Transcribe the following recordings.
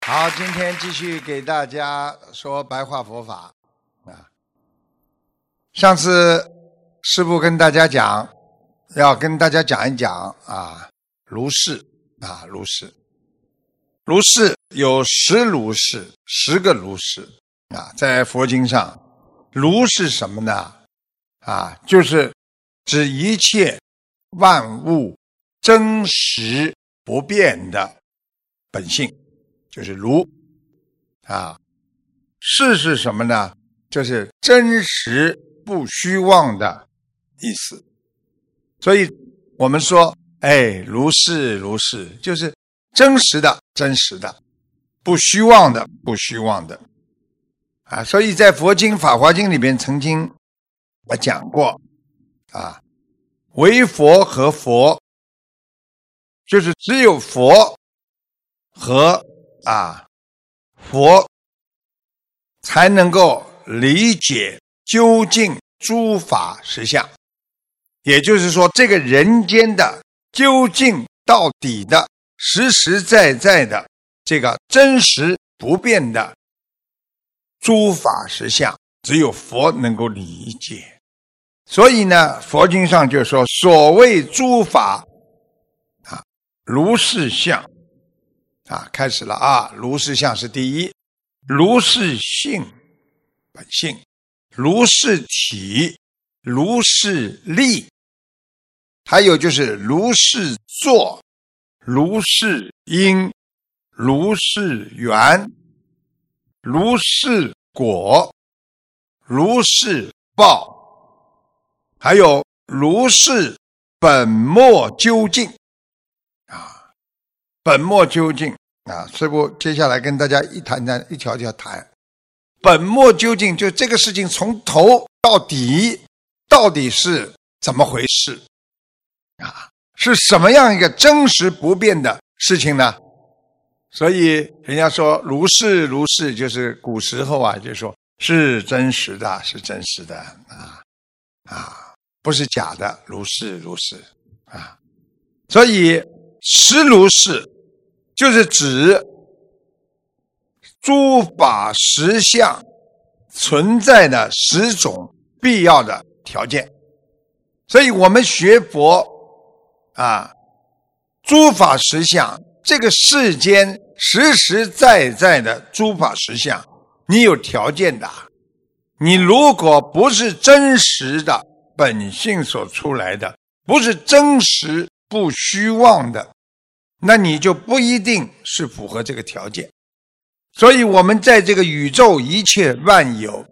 好，今天继续给大家说白话佛法啊。上次师父跟大家讲，要跟大家讲一讲啊，如是啊，如是，如是有10如是，10个如是啊，在佛经上，如是什么呢？啊，就是指一切万物真实不变的本性。就是如啊，是什么呢？就是真实不虚妄的意思。所以我们说，如是如是，就是真实的真实的，不虚妄的不虚妄的啊。所以在佛经《法华经》里边曾经我讲过啊，唯佛和佛，就是只有佛和佛才能够理解究竟诸法实相，也就是说，这个人间的究竟到底的实实在在的这个真实不变的诸法实相，只有佛能够理解。所以呢，佛经上就说，所谓诸法如是相。开始了啊！如是相是第一，如是性本性，如是体，如是力，还有就是如是作，如是因，如是缘，如是果，如是报，还有如是本末究竟本末究竟师父接下来跟大家一条条谈。本末究竟，就这个事情从头到底到底是怎么回事是什么样一个真实不变的事情呢？所以人家说如是如是，就是古时候就说是真实的，是真实的不是假的，如是如是所以实如是就是指诸法实相存在的10种必要的条件。所以我们学佛诸法实相，这个世间实实在在的诸法实相，你有条件的。你如果不是真实的本性所出来的，不是真实不虚妄的，那你就不一定是符合这个条件。所以我们在这个宇宙一切万有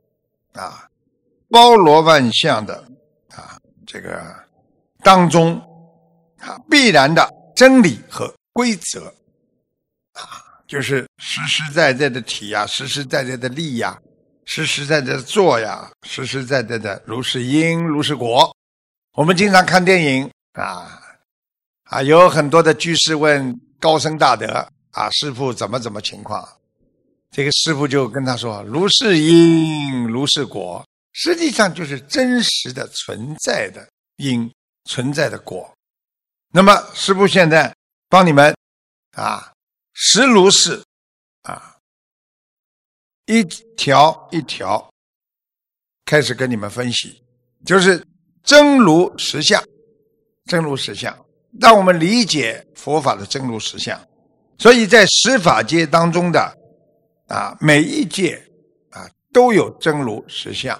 包罗万象的这个当中必然的真理和规则就是实实在在的体实实在在的力实实在在的做实实在在的如是因如是果。我们经常看电影有很多的居士问高僧大德师父怎么情况，这个师父就跟他说如是因如是果，实际上就是真实的存在的因存在的果。那么师父现在帮你们实如是一条一条开始跟你们分析，就是真如实相，真如实相，让我们理解佛法的真如实相。所以在10法界当中的每一界都有真如实相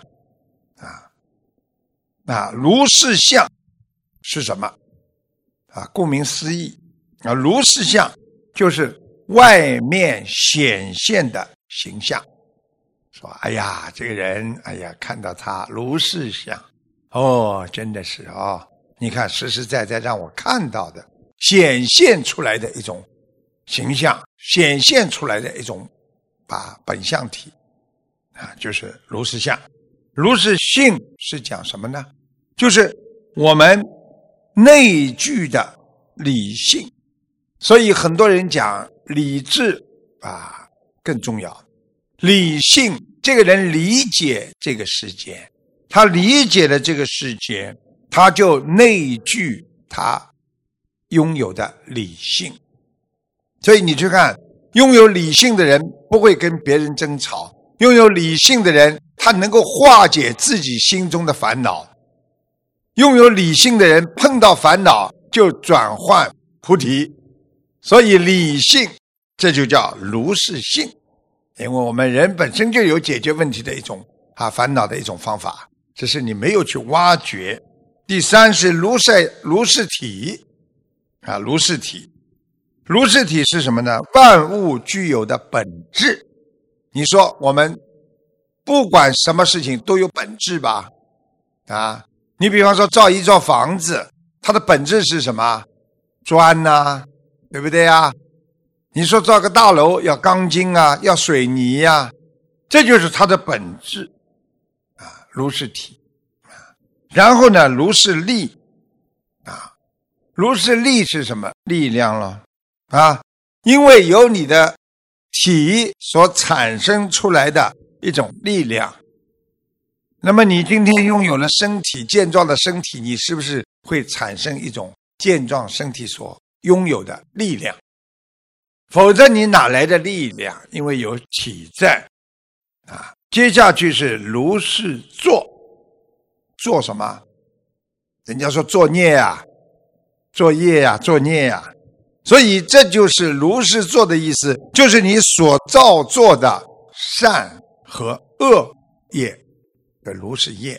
如是相是什么顾名思义如是相就是外面显现的形象。说这个人看到他如是相真的是你看实实在在让我看到的显现出来的一种形象，显现出来的一种本相体就是如是相。如是性是讲什么呢？就是我们内具的理性。所以很多人讲理智更重要。理性，这个人理解这个世界，他理解了这个世界，他就内具他拥有的理性。所以你去看拥有理性的人不会跟别人争吵，拥有理性的人他能够化解自己心中的烦恼，拥有理性的人碰到烦恼就转换菩提。所以理性这就叫如是性，因为我们人本身就有解决问题的一种烦恼的一种方法，只是你没有去挖掘。第三是如是体如是体。如是体是什么呢？万物具有的本质。你说我们不管什么事情都有本质吧？你比方说造一座房子，它的本质是什么？砖啊，对不对啊？你说造个大楼要钢筋啊，要水泥啊，这就是它的本质如是体。然后呢，如是力如是力是什么？力量了因为由你的体所产生出来的一种力量。那么你今天拥有了身体，健壮的身体，你是不是会产生一种健壮身体所拥有的力量？否则你哪来的力量？因为有体在接下去是如是作。做什么？人家说作孽作业作孽所以这就是如是作的意思，就是你所造作的善和恶业的如是业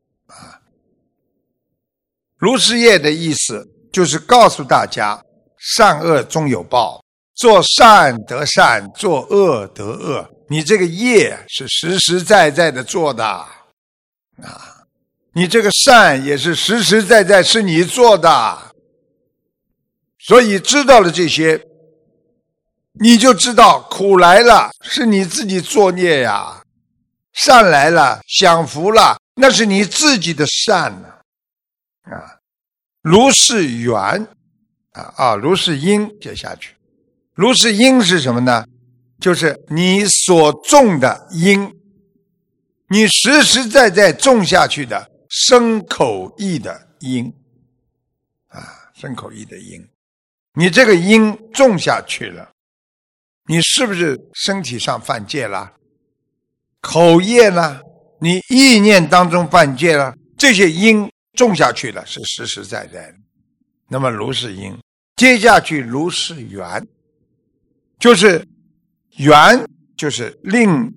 如是业的意思就是告诉大家，善恶终有报，做善得善，做恶得恶，你这个业是实实在在的做的你这个善也是实实在在是你做的。所以知道了这些，你就知道苦来了是你自己作孽善来了享福了那是你自己的善如是缘如是因。接下去如是因是什么呢？就是你所种的因，你实实在在种下去的身口意的因身口意的因，你这个因种下去了，你是不是身体上犯戒了？口业了？你意念当中犯戒了？这些因种下去了，是实实在在的。那么如是因，接下去如是缘，就是缘就是令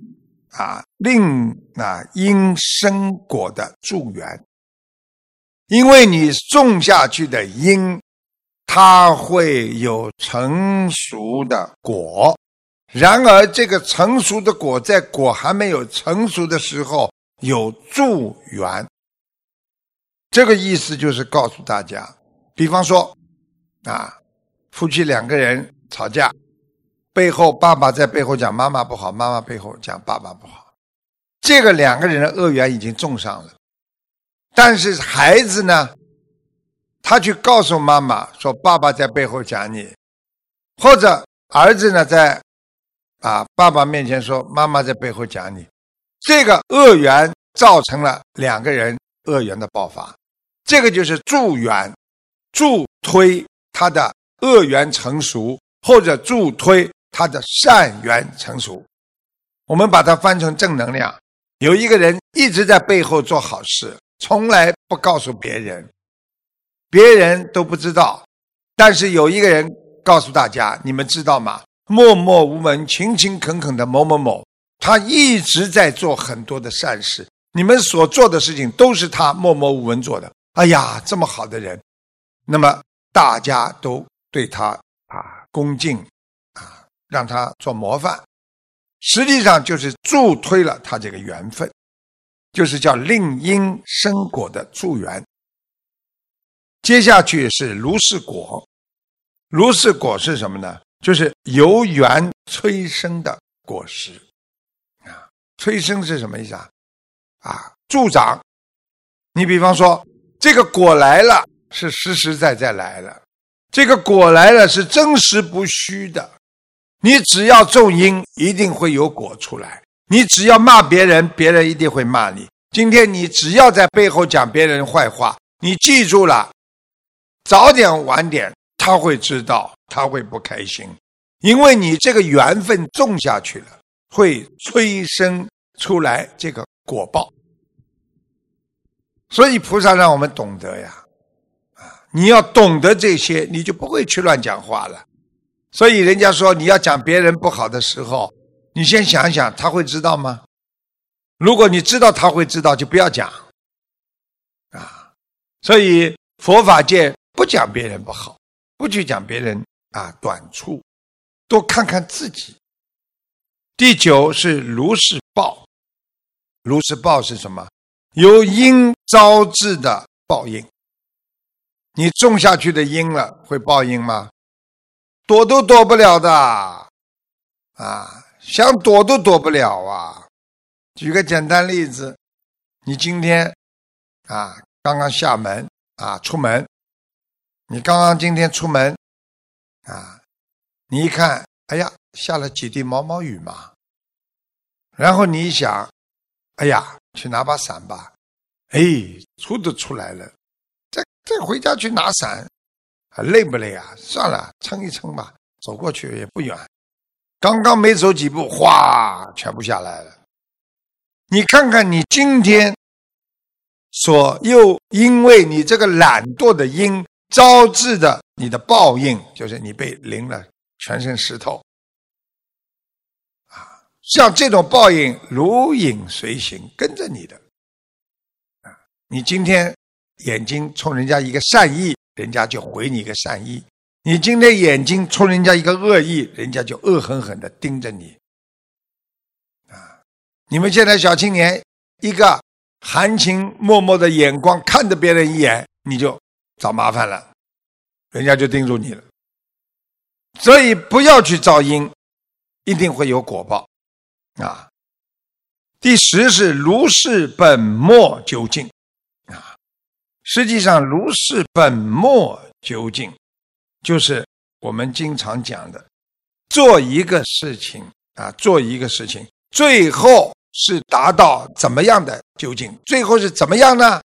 因生果的助缘。因为你种下去的因，它会有成熟的果，然而这个成熟的果在果还没有成熟的时候有助缘。这个意思就是告诉大家，比方说夫妻两个人吵架，背后爸爸在背后讲妈妈不好，妈妈背后讲爸爸不好，这个两个人的恶缘已经种上了。但是孩子呢，他去告诉妈妈说爸爸在背后讲你，或者儿子呢在爸爸面前说妈妈在背后讲你，这个恶缘造成了两个人恶缘的爆发。这个就是助缘，助推他的恶缘成熟，或者助推他的善缘成熟。我们把它翻成正能量。有一个人一直在背后做好事，从来不告诉别人，别人都不知道，但是有一个人告诉大家，你们知道吗？默默无闻勤勤恳恳的某某某，他一直在做很多的善事，你们所做的事情都是他默默无闻做的。哎呀，这么好的人，那么大家都对他恭敬让他做模范，实际上就是助推了他这个缘分，就是叫令因生果的助缘。接下去是如是果。如是果是什么呢？就是由缘催生的果实催生是什么意思助长。你比方说这个果来了是实实在在来了，这个果来了是真实不虚的。你只要种因，一定会有果出来。你只要骂别人，别人一定会骂你。今天你只要在背后讲别人坏话，你记住了，早点晚点他会知道，他会不开心。 因为你这个缘分种下去了，会催生出来这个果报。所以菩萨让我们懂得呀，你要懂得这些，你就不会去乱讲话了。所以人家说你要讲别人不好的时候，你先想一想他会知道吗？如果你知道他会知道，就不要讲所以佛法界不讲别人不好，不去讲别人短处，多看看自己。第9是如是报。如是报是什么？由因招致的报应。你种下去的因了，会报应吗？躲都躲不了的想躲都躲不了啊。举个简单例子，你今天刚刚下门出门，你刚刚今天出门你一看，哎呀，下了几滴毛毛雨嘛，然后你一想，哎呀，去拿把伞吧，出都出来了，再回家去拿伞，累不累啊？算了，撑一撑吧，走过去也不远。刚刚没走几步，哗，全部下来了。你看看你今天又因为你这个懒惰的因招致的你的报应，就是你被淋了全身湿透像这种报应如影随形，跟着你的你今天眼睛冲人家一个善意，人家就回你一个善意；你今天眼睛冲人家一个恶意，人家就恶狠狠地盯着你你们现在小青年一个含情脉脉的眼光看着别人一眼，你就找麻烦了，人家就盯住你了。所以不要去造因，一定会有果报第10是如是本末究竟实际上如是本末究竟就是我们经常讲的，做一个事情最后是达到怎么样的究竟？最后是怎么样呢？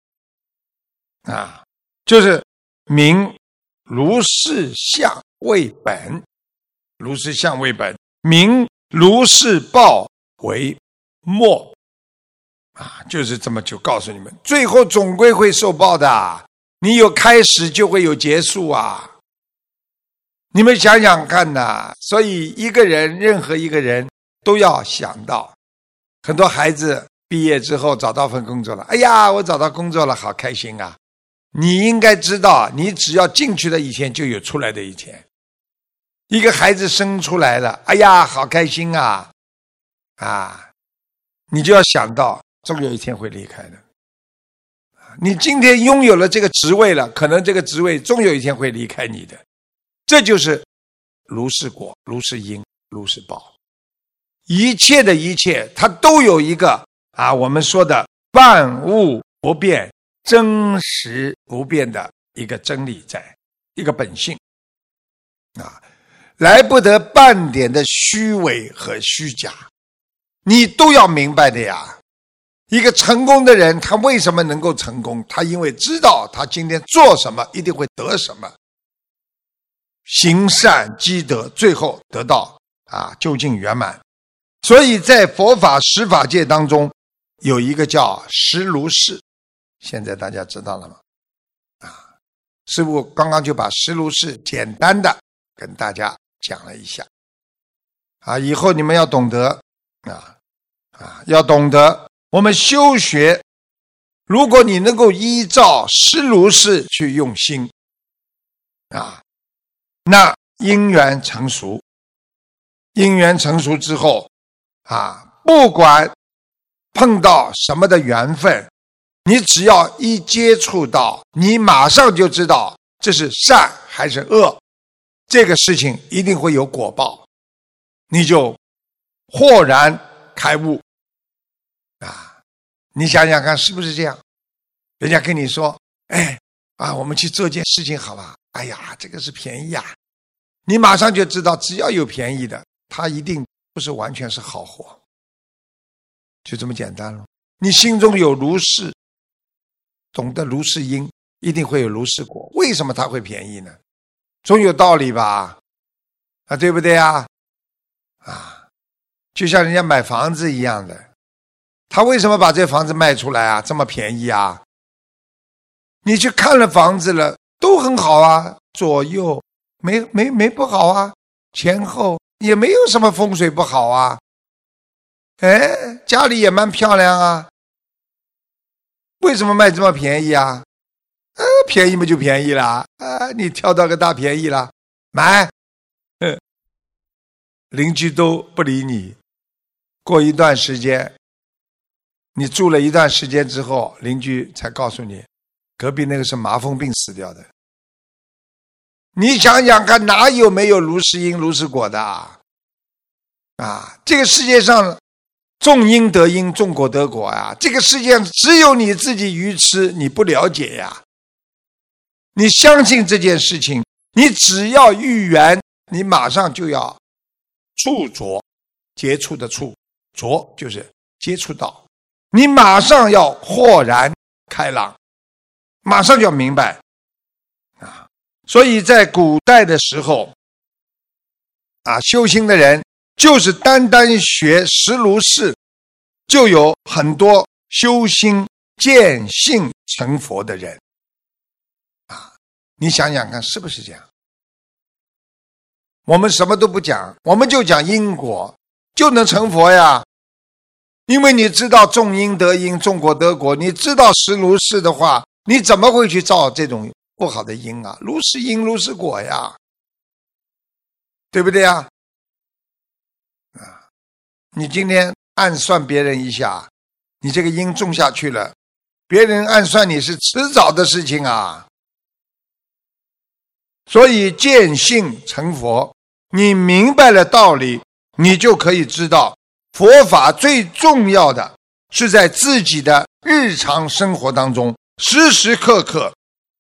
就是明如是相为本，如是相为本，明如是报为末就是这么就告诉你们，最后总归会受报的，你有开始就会有结束你们想想看所以一个人，任何一个人都要想到，很多孩子毕业之后找到份工作了，哎呀，我找到工作了，好开心啊！你应该知道，你只要进去的一天就有出来的一天。一个孩子生出来了，哎呀，好开心你就要想到终有一天会离开的。你今天拥有了这个职位了，可能这个职位终有一天会离开你的。这就是如是果，如是因，如是报。一切的一切它都有一个我们说的万物不变，真实不变的一个真理在，一个本性来不得半点的虚伪和虚假，你都要明白的呀。一个成功的人，他为什么能够成功？他因为知道他今天做什么一定会得什么，行善积德，最后得到究竟圆满。所以在佛法十法界当中有一个叫十如是，现在大家知道了吗？师父刚刚就把十如是简单的跟大家讲了一下以后你们要懂得要懂得我们修学，如果你能够依照十如是去用心那因缘成熟，因缘成熟之后不管碰到什么的缘分，你只要一接触到，你马上就知道这是善还是恶，这个事情一定会有果报，你就豁然开悟你想想看是不是这样？人家跟你说我们去做件事情好吧，哎呀，这个是便宜你马上就知道只要有便宜的，它一定不是完全是好货，就这么简单了。你心中有如是，懂得如是因，一定会有如是果。为什么它会便宜呢？总有道理吧啊，对不对啊？啊，就像人家买房子一样的，他为什么把这房子卖出来啊？这么便宜啊？你去看了房子了，都很好啊，左右没不好啊，前后也没有什么风水不好啊，哎，家里也蛮漂亮啊，为什么卖这么便宜啊？便宜嘛就便宜了啊，你挑到个大便宜了，买，邻居都不理你。过一段时间，你住了一段时间之后，邻居才告诉你，隔壁那个是麻风病死掉的。你想想看，哪有没有如是因如是果的啊？这个世界上种因得因，种果得果啊！这个世界上只有你自己愚痴，你不了解呀。你相信这件事情，你只要遇缘，你马上就要触着，接触的触，着就是接触到，你马上要豁然开朗，马上就要明白啊！所以在古代的时候修心的人就是单单学实如是，就有很多修心见性成佛的人你想想看是不是这样？我们什么都不讲，我们就讲因果，就能成佛呀。因为你知道种因得因，种果得果，你知道实如是的话，你怎么会去造这种不好的因啊？如是因如是果呀，对不对啊？你今天暗算别人一下，你这个因种下去了，别人暗算你是迟早的事情啊。所以见性成佛，你明白了道理，你就可以知道佛法最重要的是在自己的日常生活当中时时刻刻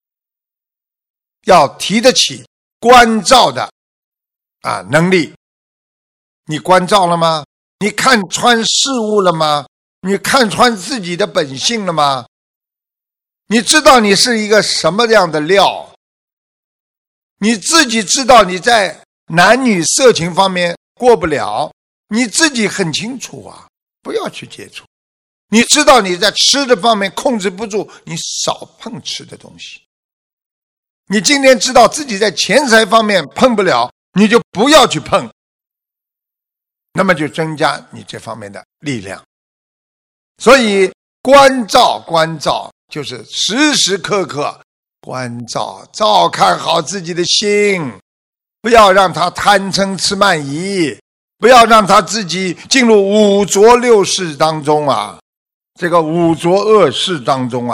要提得起关照的能力。你关照了吗？你看穿事物了吗？你看穿自己的本性了吗？你知道你是一个什么样的料？你自己知道你在男女色情方面过不了，你自己很清楚啊，不要去接触。你知道你在吃的方面控制不住，你少碰吃的东西。你今天知道自己在钱财方面碰不了，你就不要去碰，那么就增加你这方面的力量。所以关照就是时时刻刻关照，照看好自己的心，不要让他贪嗔痴慢疑，不要让他自己进入五浊六世当中这个五浊恶世当中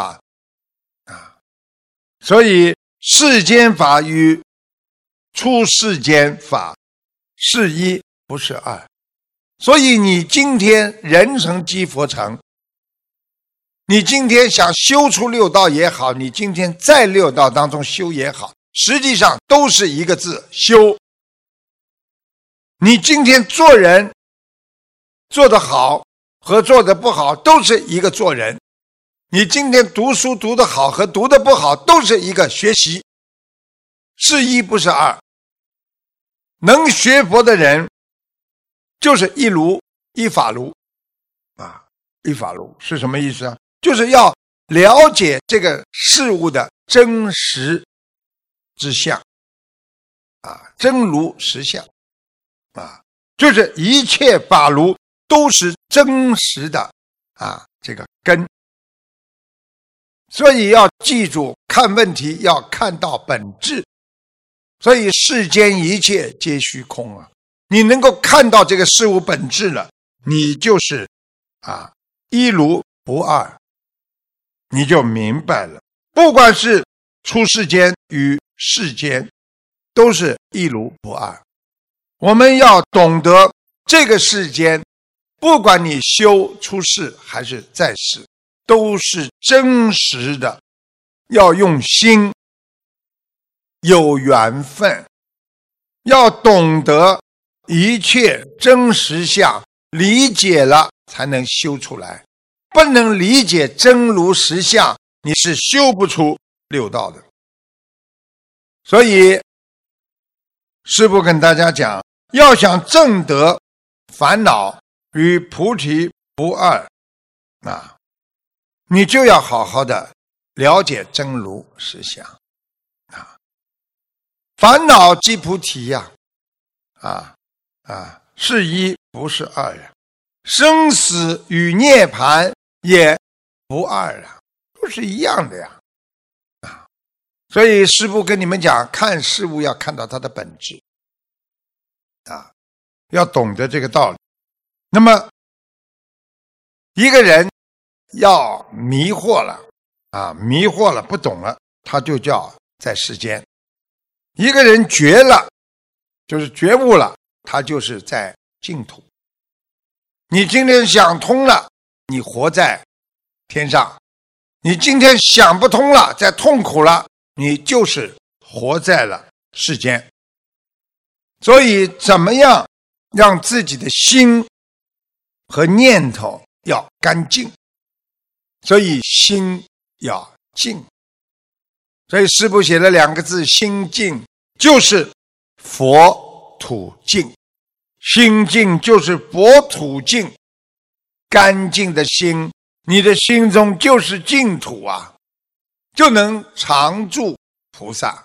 所以世间法与出世间法是一不是二。所以你今天人成即佛成，你今天想修出六道也好，你今天在六道当中修也好，实际上都是一个字，修。你今天做人做得好和做得不好都是一个做人，你今天读书读得好和读得不好都是一个学习，是一不是二。能学佛的人就是一如一法如一法如是什么意思就是要了解这个事物的真实之相真如实相就是一切法如都是真实的这个根。所以要记住，看问题要看到本质。所以世间一切皆虚空你能够看到这个事物本质了，你就是一如不二，你就明白了。不管是出世间与世间，都是一如不二。我们要懂得这个世间，不管你修出世还是在世，都是真实的，要用心，有缘分，要懂得一切真实相，理解了才能修出来。不能理解真如实相，你是修不出六道的。所以师父跟大家讲， 要想证得烦恼与菩提不二啊，你就要好好的了解真如实相啊。烦恼即菩提呀，是一不是二呀，生死与涅槃也不二啊，都是一样的呀啊。所以师父跟你们讲，看事物要看到它的本质啊，要懂得这个道理。那么一个人要迷惑了迷惑了不懂了，他就叫在世间；一个人觉了，就是觉悟了，他就是在净土。你今天想通了，你活在天上；你今天想不通了，在痛苦了，你就是活在了世间。所以怎么样让自己的心和念头要干净，所以心要净。所以师父写了2个字，心净，就是佛土净。心净就是佛土净，干净的心，你的心中就是净土啊，就能常住菩萨。